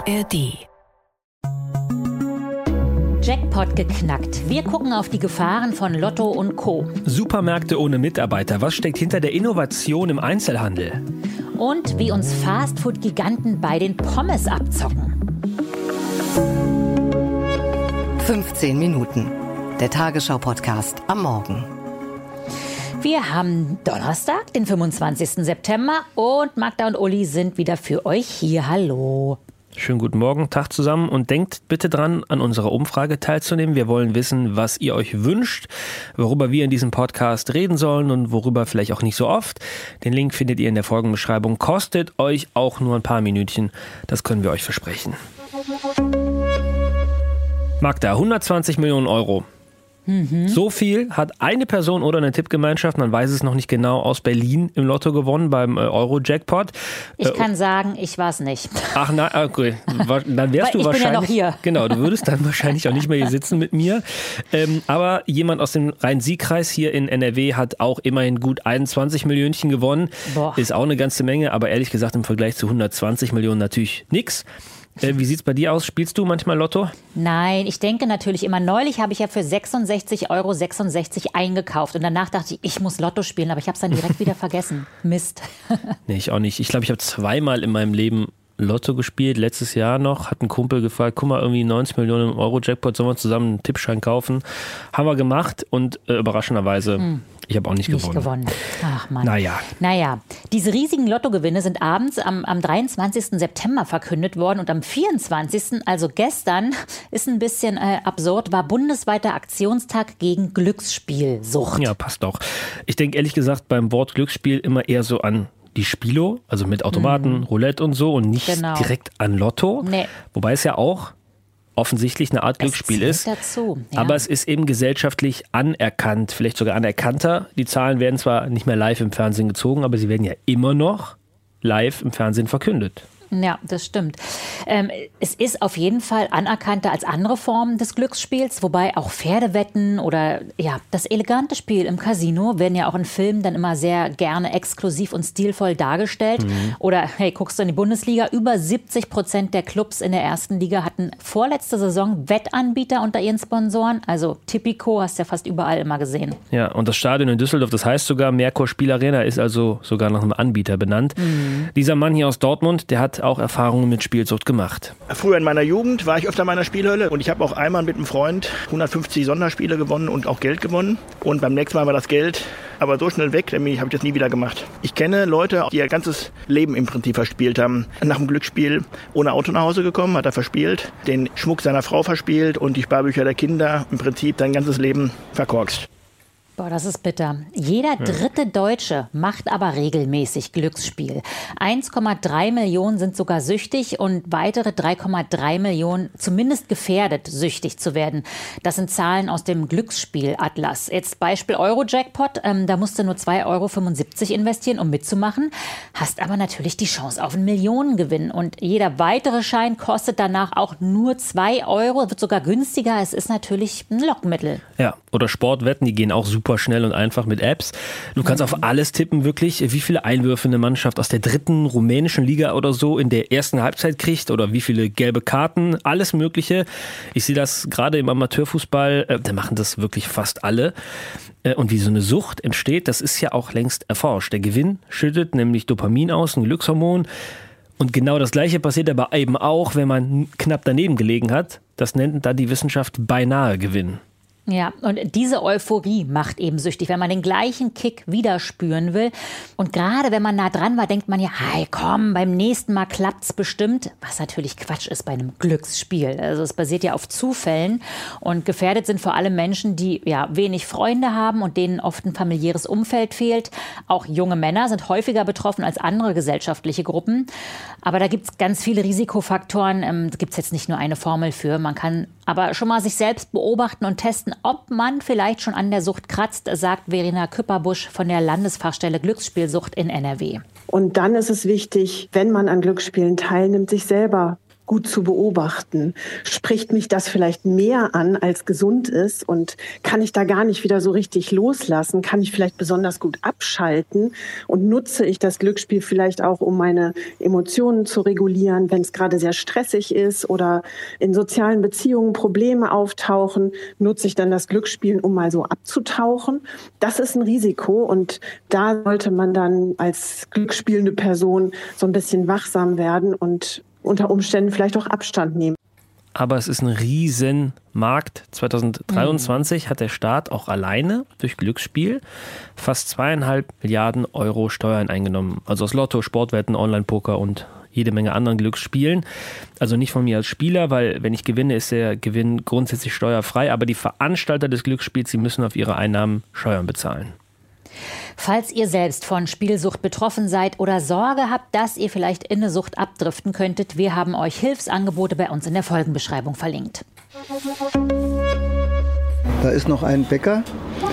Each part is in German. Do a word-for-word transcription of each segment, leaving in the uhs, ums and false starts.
A R D. Jackpot geknackt. Wir gucken auf die Gefahren von Lotto und Co. Supermärkte ohne Mitarbeiter. Was steckt hinter der Innovation im Einzelhandel? Und wie uns Fastfood-Giganten bei den Pommes abzocken. fünfzehn Minuten. Der Tagesschau-Podcast am Morgen. Wir haben Donnerstag, den fünfundzwanzigsten September und Magda und Uli sind wieder für euch hier. Hallo. Schönen guten Morgen, Tag zusammen und denkt bitte dran, an unserer Umfrage teilzunehmen. Wir wollen wissen, was ihr euch wünscht, worüber wir in diesem Podcast reden sollen und worüber vielleicht auch nicht so oft. Den Link findet ihr in der Folgenbeschreibung. Kostet euch auch nur ein paar Minütchen, das können wir euch versprechen. Magda, hundertzwanzig Millionen Euro. Mhm. So viel hat eine Person oder eine Tippgemeinschaft, man weiß es noch nicht genau, aus Berlin im Lotto gewonnen beim Euro-Jackpot. Ich äh, kann sagen, ich war es nicht. Ach nein, okay. Dann wärst du ich wahrscheinlich. Bin ja noch hier. Genau, du würdest dann wahrscheinlich auch nicht mehr hier sitzen mit mir. Ähm, aber jemand aus dem Rhein-Sieg-Kreis hier in N R W hat auch immerhin gut einundzwanzig Millionchen gewonnen. Boah. Ist auch eine ganze Menge, aber ehrlich gesagt im Vergleich zu hundertzwanzig Millionen natürlich nix. Äh, wie sieht's bei dir aus? Spielst du manchmal Lotto? Nein, ich denke natürlich immer. Neulich habe ich ja für sechsundsechzig Euro sechsundsechzig eingekauft und danach dachte ich, ich muss Lotto spielen, aber ich habe es dann direkt wieder vergessen. Mist. Nee, ich auch nicht. Ich glaube, ich habe zweimal in meinem Leben Lotto gespielt. Letztes Jahr noch hat ein Kumpel gefragt, guck mal, irgendwie neunzig Millionen Euro Jackpot, sollen wir zusammen einen Tippschein kaufen? Haben wir gemacht und äh, überraschenderweise, hm. ich habe auch nicht, nicht gewonnen. gewonnen. Ach Mann. Naja. Naja, diese riesigen Lottogewinne sind abends am, am dreiundzwanzigsten September verkündet worden und am vierundzwanzigsten, also gestern, ist ein bisschen äh, absurd, war bundesweiter Aktionstag gegen Glücksspielsucht. Ja, passt auch. Ich denke ehrlich gesagt beim Wort Glücksspiel immer eher so an die Spilo, also mit Automaten, mhm. Roulette und so und nicht genau. direkt an Lotto. Nee. Wobei es ja auch offensichtlich eine Art Glücksspiel ist. Dazu, ja. Aber es ist eben gesellschaftlich anerkannt, vielleicht sogar anerkannter. Die Zahlen werden zwar nicht mehr live im Fernsehen gezogen, aber sie werden ja immer noch live im Fernsehen verkündet. Ja, das stimmt. Ähm, es ist auf jeden Fall anerkannter als andere Formen des Glücksspiels, wobei auch Pferdewetten oder ja das elegante Spiel im Casino werden ja auch in Filmen dann immer sehr gerne exklusiv und stilvoll dargestellt. Mhm. Oder hey, guckst du in die Bundesliga, über siebzig Prozent der Clubs in der ersten Liga hatten vorletzte Saison Wettanbieter unter ihren Sponsoren. Also Tipico hast du ja fast überall immer gesehen. Ja, und das Stadion in Düsseldorf, das heißt sogar Merkur Spielarena, ist also sogar nach einem Anbieter benannt. Mhm. Dieser Mann hier aus Dortmund, der hat auch Erfahrungen mit Spielsucht gemacht. Früher in meiner Jugend war ich öfter in meiner Spielhölle und ich habe auch einmal mit einem Freund hundertfünfzig Sonderspiele gewonnen und auch Geld gewonnen. Und beim nächsten Mal war das Geld aber so schnell weg, nämlich habe ich das nie wieder gemacht. Ich kenne Leute, die ihr ganzes Leben im Prinzip verspielt haben. Nach dem Glücksspiel ohne Auto nach Hause gekommen, hat er verspielt, den Schmuck seiner Frau verspielt und die Sparbücher der Kinder im Prinzip sein ganzes Leben verkorkst. Boah, das ist bitter. Jeder dritte Deutsche macht aber regelmäßig Glücksspiel. eins Komma drei Millionen sind sogar süchtig und weitere drei Komma drei Millionen zumindest gefährdet, süchtig zu werden. Das sind Zahlen aus dem Glücksspielatlas. Jetzt Beispiel Euro-Jackpot. Ähm, da musst du nur zwei Euro fünfundsiebzig investieren, um mitzumachen. Hast aber natürlich die Chance auf einen Millionengewinn. Und jeder weitere Schein kostet danach auch nur zwei Euro. Wird sogar günstiger. Es ist natürlich ein Lockmittel. Ja, oder Sportwetten, die gehen auch super super schnell und einfach mit Apps. Du kannst auf alles tippen, wirklich, wie viele Einwürfe eine Mannschaft aus der dritten rumänischen Liga oder so in der ersten Halbzeit kriegt oder wie viele gelbe Karten, alles Mögliche. Ich sehe das gerade im Amateurfußball, äh, da machen das wirklich fast alle. Äh, und wie so eine Sucht entsteht, das ist ja auch längst erforscht. Der Gewinn schüttet nämlich Dopamin aus, ein Glückshormon. Und genau das Gleiche passiert aber eben auch, wenn man knapp daneben gelegen hat. Das nennt dann die Wissenschaft beinahe Gewinn. Ja, und diese Euphorie macht eben süchtig, wenn man den gleichen Kick wieder spüren will. Und gerade wenn man nah dran war, denkt man ja, hey, komm, beim nächsten Mal klappt's bestimmt. Was natürlich Quatsch ist bei einem Glücksspiel. Also es basiert ja auf Zufällen. Und gefährdet sind vor allem Menschen, die ja wenig Freunde haben und denen oft ein familiäres Umfeld fehlt. Auch junge Männer sind häufiger betroffen als andere gesellschaftliche Gruppen. Aber da gibt's ganz viele Risikofaktoren. Ähm, da gibt's jetzt nicht nur eine Formel für. Man kann aber schon mal sich selbst beobachten und testen, ob man vielleicht schon an der Sucht kratzt, sagt Verena Küpperbusch von der Landesfachstelle Glücksspielsucht in N R W. Und dann ist es wichtig, wenn man an Glücksspielen teilnimmt, sich selber gut zu beobachten. Spricht mich das vielleicht mehr an, als gesund ist? Und kann ich da gar nicht wieder so richtig loslassen? Kann ich vielleicht besonders gut abschalten? Und nutze ich das Glücksspiel vielleicht auch, um meine Emotionen zu regulieren, wenn es gerade sehr stressig ist oder in sozialen Beziehungen Probleme auftauchen? Nutze ich dann das Glücksspiel, um mal so abzutauchen? Das ist ein Risiko und da sollte man dann als glücksspielende Person so ein bisschen wachsam werden und unter Umständen vielleicht auch Abstand nehmen. Aber es ist ein Riesenmarkt. zwanzig dreiundzwanzig mhm. hat der Staat auch alleine durch Glücksspiel fast zweieinhalb Milliarden Euro Steuern eingenommen. Also aus Lotto, Sportwetten, Online-Poker und jede Menge anderen Glücksspielen. Also nicht von mir als Spieler, weil wenn ich gewinne, ist der Gewinn grundsätzlich steuerfrei. Aber die Veranstalter des Glücksspiels, die müssen auf ihre Einnahmen Steuern bezahlen. Falls ihr selbst von Spielsucht betroffen seid oder Sorge habt, dass ihr vielleicht in eine Sucht abdriften könntet, wir haben euch Hilfsangebote bei uns in der Folgenbeschreibung verlinkt. Da ist noch ein Bäcker.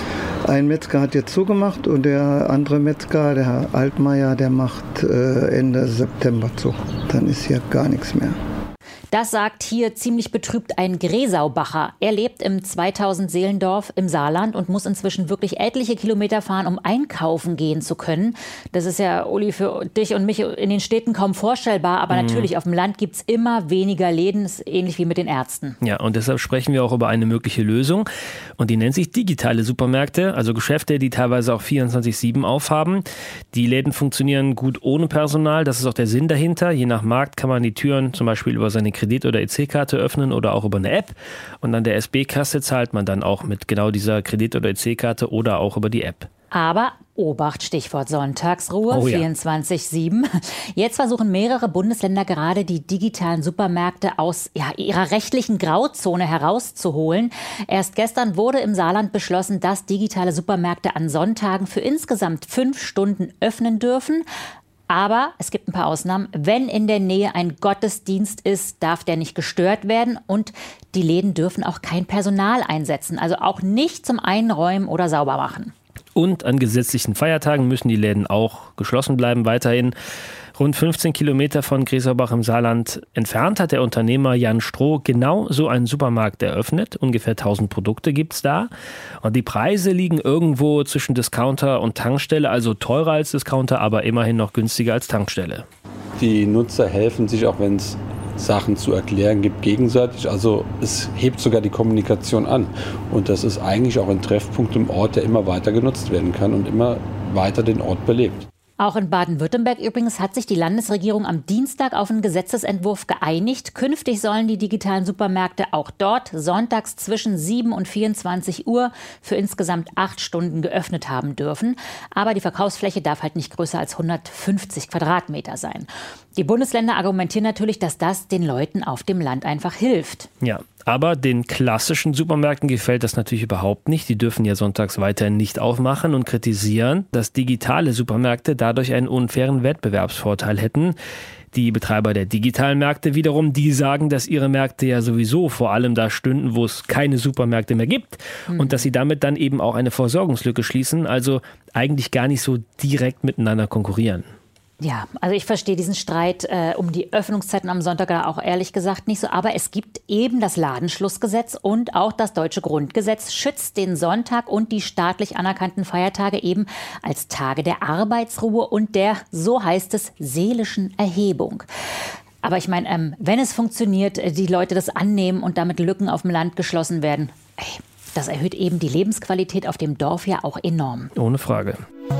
Ein Metzger hat jetzt zugemacht und der andere Metzger, der Herr Altmaier, der macht Ende September zu. Dann ist hier gar nichts mehr. Das sagt hier ziemlich betrübt ein Gresaubacher. Er lebt im zweitausend Seelendorf im Saarland und muss inzwischen wirklich etliche Kilometer fahren, um einkaufen gehen zu können. Das ist ja, Uli, für dich und mich in den Städten kaum vorstellbar. Aber mhm. natürlich, auf dem Land gibt es immer weniger Läden. Das ist ähnlich wie mit den Ärzten. Ja, und deshalb sprechen wir auch über eine mögliche Lösung. Und die nennt sich digitale Supermärkte, also Geschäfte, die teilweise auch vierundzwanzig sieben aufhaben. Die Läden funktionieren gut ohne Personal. Das ist auch der Sinn dahinter. Je nach Markt kann man die Türen zum Beispiel über seine Kredit- oder E C-Karte öffnen oder auch über eine App. Und an der S B-Kasse zahlt man dann auch mit genau dieser Kredit- oder E C-Karte oder auch über die App. Aber Obacht, Stichwort Sonntagsruhe, oh ja. vierundzwanzig sieben. Jetzt versuchen mehrere Bundesländer gerade, die digitalen Supermärkte aus ja, ihrer rechtlichen Grauzone herauszuholen. Erst gestern wurde im Saarland beschlossen, dass digitale Supermärkte an Sonntagen für insgesamt fünf Stunden öffnen dürfen. Aber es gibt ein paar Ausnahmen. Wenn in der Nähe ein Gottesdienst ist, darf der nicht gestört werden. Und die Läden dürfen auch kein Personal einsetzen. Also auch nicht zum Einräumen oder Saubermachen. Und an gesetzlichen Feiertagen müssen die Läden auch geschlossen bleiben weiterhin. Rund fünfzehn Kilometer von Gräserbach im Saarland entfernt hat der Unternehmer Jan Stroh genau so einen Supermarkt eröffnet. Ungefähr tausend Produkte gibt es da. Und die Preise liegen irgendwo zwischen Discounter und Tankstelle, also teurer als Discounter, aber immerhin noch günstiger als Tankstelle. Die Nutzer helfen sich, auch wenn es Sachen zu erklären gibt, gegenseitig. Also es hebt sogar die Kommunikation an. Und das ist eigentlich auch ein Treffpunkt im Ort, der immer weiter genutzt werden kann und immer weiter den Ort belebt. Auch in Baden-Württemberg übrigens hat sich die Landesregierung am Dienstag auf einen Gesetzesentwurf geeinigt. Künftig sollen die digitalen Supermärkte auch dort sonntags zwischen sieben und vierundzwanzig Uhr für insgesamt acht Stunden geöffnet haben dürfen. Aber die Verkaufsfläche darf halt nicht größer als hundertfünfzig Quadratmeter sein. Die Bundesländer argumentieren natürlich, dass das den Leuten auf dem Land einfach hilft. Ja, aber den klassischen Supermärkten gefällt das natürlich überhaupt nicht. Die dürfen ja sonntags weiterhin nicht aufmachen und kritisieren, dass digitale Supermärkte dadurch einen unfairen Wettbewerbsvorteil hätten. Die Betreiber der digitalen Märkte wiederum, die sagen, dass ihre Märkte ja sowieso vor allem da stünden, wo es keine Supermärkte mehr gibt. Mhm. Und dass sie damit dann eben auch eine Versorgungslücke schließen, also eigentlich gar nicht so direkt miteinander konkurrieren. Ja, also ich verstehe diesen Streit äh, um die Öffnungszeiten am Sonntag auch ehrlich gesagt nicht so. Aber es gibt eben das Ladenschlussgesetz und auch das deutsche Grundgesetz schützt den Sonntag und die staatlich anerkannten Feiertage eben als Tage der Arbeitsruhe und der, so heißt es, seelischen Erhebung. Aber ich meine, ähm, wenn es funktioniert, die Leute das annehmen und damit Lücken auf dem Land geschlossen werden, ey, das erhöht eben die Lebensqualität auf dem Dorf ja auch enorm. Ohne Frage.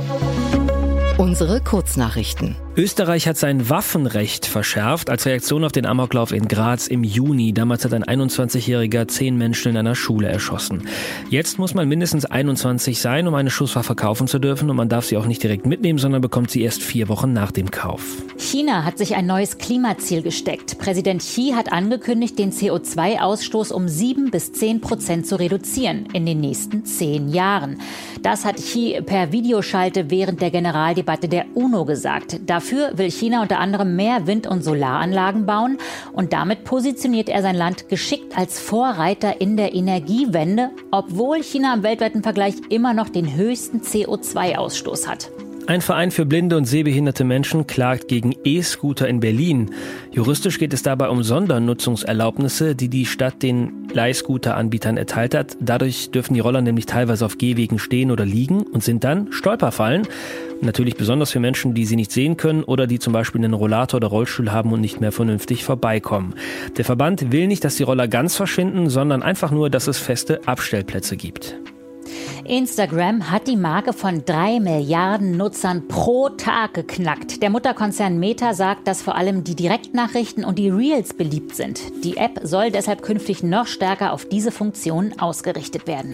Unsere Kurznachrichten. Österreich hat sein Waffenrecht verschärft als Reaktion auf den Amoklauf in Graz im Juni. Damals hat ein einundzwanzigjähriger zehn Menschen in einer Schule erschossen. Jetzt muss man mindestens einundzwanzig sein, um eine Schusswaffe kaufen zu dürfen. Und man darf sie auch nicht direkt mitnehmen, sondern bekommt sie erst vier Wochen nach dem Kauf. China hat sich ein neues Klimaziel gesteckt. Präsident Xi hat angekündigt, den C O zwei Ausstoß um sieben bis zehn Prozent zu reduzieren in den nächsten zehn Jahren. Das hat Xi per Videoschalte während der Generaldebatte der UNO gesagt. Dafür will China unter anderem mehr Wind- und Solaranlagen bauen und damit positioniert er sein Land geschickt als Vorreiter in der Energiewende, obwohl China im weltweiten Vergleich immer noch den höchsten C O zwei Ausstoß hat. Ein Verein für blinde und sehbehinderte Menschen klagt gegen E-Scooter in Berlin. Juristisch geht es dabei um Sondernutzungserlaubnisse, die die Stadt den Leihscooter-Anbietern erteilt hat. Dadurch dürfen die Roller nämlich teilweise auf Gehwegen stehen oder liegen und sind dann Stolperfallen. Natürlich besonders für Menschen, die sie nicht sehen können oder die zum Beispiel einen Rollator oder Rollstuhl haben und nicht mehr vernünftig vorbeikommen. Der Verband will nicht, dass die Roller ganz verschwinden, sondern einfach nur, dass es feste Abstellplätze gibt. Instagram hat die Marke von drei Milliarden Nutzern pro Tag geknackt. Der Mutterkonzern Meta sagt, dass vor allem die Direktnachrichten und die Reels beliebt sind. Die App soll deshalb künftig noch stärker auf diese Funktion ausgerichtet werden.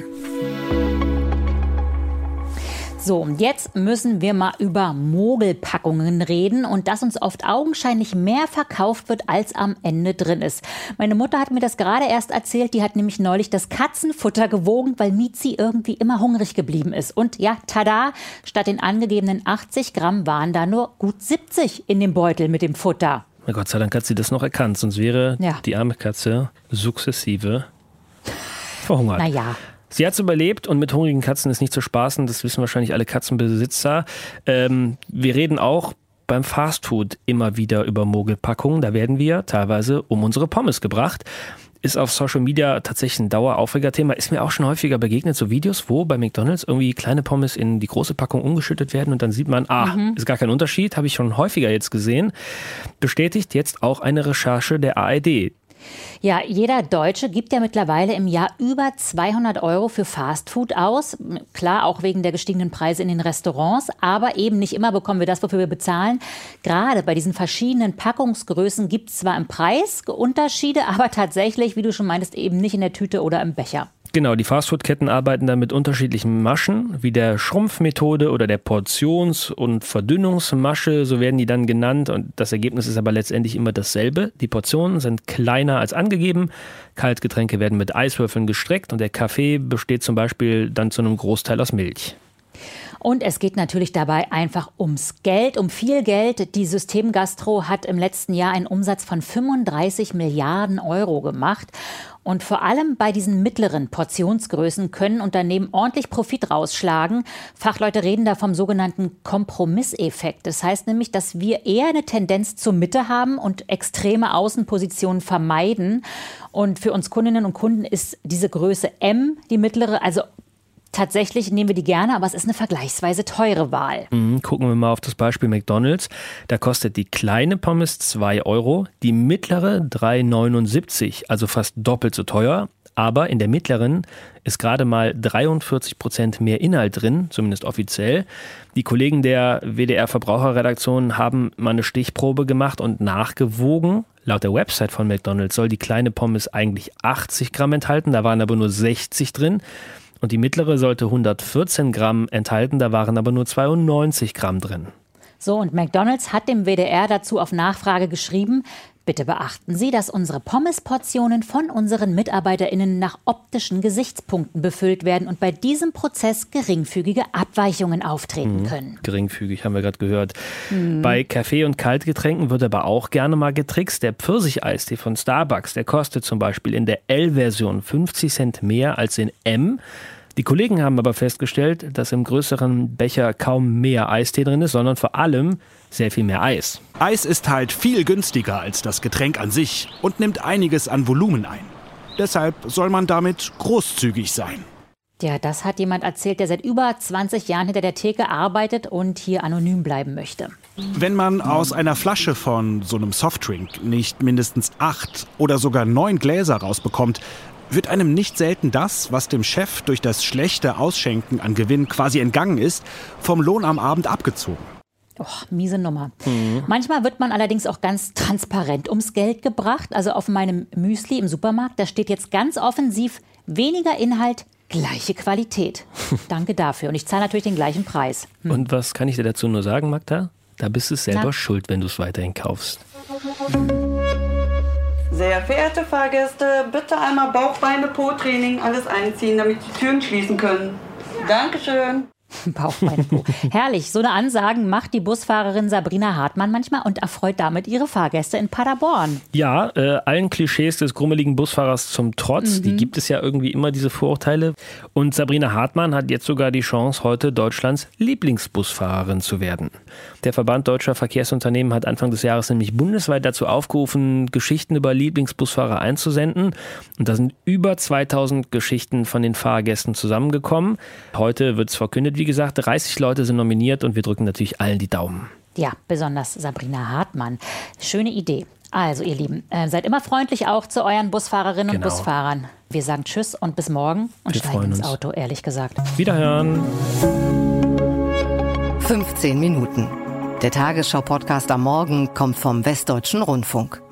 So, und jetzt müssen wir mal über Mogelpackungen reden und dass uns oft augenscheinlich mehr verkauft wird, als am Ende drin ist. Meine Mutter hat mir das gerade erst erzählt, die hat nämlich neulich das Katzenfutter gewogen, weil Mizi irgendwie immer hungrig geblieben ist. Und ja, tada, statt den angegebenen achtzig Gramm waren da nur gut siebzig in dem Beutel mit dem Futter. Na Gott sei Dank hat sie das noch erkannt, sonst wäre ja. die arme Katze sukzessive verhungert. Naja. Sie hat es überlebt und mit hungrigen Katzen ist nicht zu spaßen. Das wissen wahrscheinlich alle Katzenbesitzer. Ähm, wir reden auch beim Fastfood immer wieder über Mogelpackungen. Da werden wir teilweise um unsere Pommes gebracht. Ist auf Social Media tatsächlich ein Daueraufregerthema. Ist mir auch schon häufiger begegnet, so Videos, wo bei McDonald's irgendwie kleine Pommes in die große Packung umgeschüttet werden und dann sieht man, ah, mhm. ist gar kein Unterschied. Habe ich schon häufiger jetzt gesehen. Bestätigt jetzt auch eine Recherche der A R D. Ja, jeder Deutsche gibt ja mittlerweile im Jahr über zweihundert Euro für Fastfood aus. Klar, auch wegen der gestiegenen Preise in den Restaurants. Aber eben nicht immer bekommen wir das, wofür wir bezahlen. Gerade bei diesen verschiedenen Packungsgrößen gibt es zwar im Preis Unterschiede, aber tatsächlich, wie du schon meintest, eben nicht in der Tüte oder im Becher. Genau, die Fastfood-Ketten arbeiten da mit unterschiedlichen Maschen, wie der Schrumpfmethode oder der Portions- und Verdünnungsmasche, so werden die dann genannt. Und das Ergebnis ist aber letztendlich immer dasselbe. Die Portionen sind kleiner als angegeben, Kaltgetränke werden mit Eiswürfeln gestreckt und der Kaffee besteht zum Beispiel dann zu einem Großteil aus Milch. Und es geht natürlich dabei einfach ums Geld, um viel Geld. Die Systemgastro hat im letzten Jahr einen Umsatz von fünfunddreißig Milliarden Euro gemacht. Und vor allem bei diesen mittleren Portionsgrößen können Unternehmen ordentlich Profit rausschlagen. Fachleute reden da vom sogenannten Kompromisseffekt. Das heißt nämlich, dass wir eher eine Tendenz zur Mitte haben und extreme Außenpositionen vermeiden. Und für uns Kundinnen und Kunden ist diese Größe M, die mittlere, also tatsächlich nehmen wir die gerne, aber es ist eine vergleichsweise teure Wahl. Mhm, gucken wir mal auf das Beispiel McDonald's. Da kostet die kleine Pommes zwei Euro, die mittlere drei neunundsiebzig, also fast doppelt so teuer. Aber in der mittleren ist gerade mal dreiundvierzig Prozent mehr Inhalt drin, zumindest offiziell. Die Kollegen der W D R-Verbraucherredaktion haben mal eine Stichprobe gemacht und nachgewogen. Laut der Website von McDonald's soll die kleine Pommes eigentlich achtzig Gramm enthalten, da waren aber nur sechzig drin. Und die mittlere sollte hundertvierzehn Gramm enthalten, da waren aber nur zweiundneunzig Gramm drin. So, und McDonald's hat dem W D R dazu auf Nachfrage geschrieben: Bitte beachten Sie, dass unsere Pommesportionen von unseren MitarbeiterInnen nach optischen Gesichtspunkten befüllt werden und bei diesem Prozess geringfügige Abweichungen auftreten mhm. können. Geringfügig, haben wir gerade gehört. Mhm. Bei Kaffee- und Kaltgetränken wird aber auch gerne mal getrickst. Der Pfirsicheistee von Starbucks, der kostet zum Beispiel in der L-Version fünfzig Cent mehr als in M. Die Kollegen haben aber festgestellt, dass im größeren Becher kaum mehr Eistee drin ist, sondern vor allem sehr viel mehr Eis. Eis ist halt viel günstiger als das Getränk an sich und nimmt einiges an Volumen ein. Deshalb soll man damit großzügig sein. Ja, das hat jemand erzählt, der seit über zwanzig Jahren hinter der Theke arbeitet und hier anonym bleiben möchte. Wenn man aus einer Flasche von so einem Softdrink nicht mindestens acht oder sogar neun Gläser rausbekommt, wird einem nicht selten das, was dem Chef durch das schlechte Ausschenken an Gewinn quasi entgangen ist, vom Lohn am Abend abgezogen. Oh, miese Nummer. Mhm. Manchmal wird man allerdings auch ganz transparent ums Geld gebracht. Also auf meinem Müsli im Supermarkt, da steht jetzt ganz offensiv: weniger Inhalt, gleiche Qualität. Danke dafür. Und ich zahle natürlich den gleichen Preis. Hm. Und was kann ich dir dazu nur sagen, Magda? Da bist du selber Na? schuld, wenn du es weiterhin kaufst. Sehr verehrte Fahrgäste, bitte einmal Bauch-, Beine-, Po-Training alles einziehen, damit die Türen schließen können. Dankeschön. Bauch, Beine, Po. Herrlich, so eine Ansagen macht die Busfahrerin Sabrina Hartmann manchmal und erfreut damit ihre Fahrgäste in Paderborn. Ja, äh, allen Klischees des grummeligen Busfahrers zum Trotz, mhm. die gibt es ja irgendwie immer, diese Vorurteile. Und Sabrina Hartmann hat jetzt sogar die Chance, heute Deutschlands Lieblingsbusfahrerin zu werden. Der Verband Deutscher Verkehrsunternehmen hat Anfang des Jahres nämlich bundesweit dazu aufgerufen, Geschichten über Lieblingsbusfahrer einzusenden. Und da sind über zweitausend Geschichten von den Fahrgästen zusammengekommen. Heute wird es verkündet, wie gesagt, dreißig Leute sind nominiert und wir drücken natürlich allen die Daumen. Ja, besonders Sabrina Hartmann. Schöne Idee. Also ihr Lieben, äh, seid immer freundlich auch zu euren Busfahrerinnen genau. und Busfahrern. Wir sagen Tschüss und bis morgen und wir steigen ins uns. Auto, ehrlich gesagt. Wiederhören. fünfzehn Minuten. Der Tagesschau-Podcast am Morgen kommt vom Westdeutschen Rundfunk.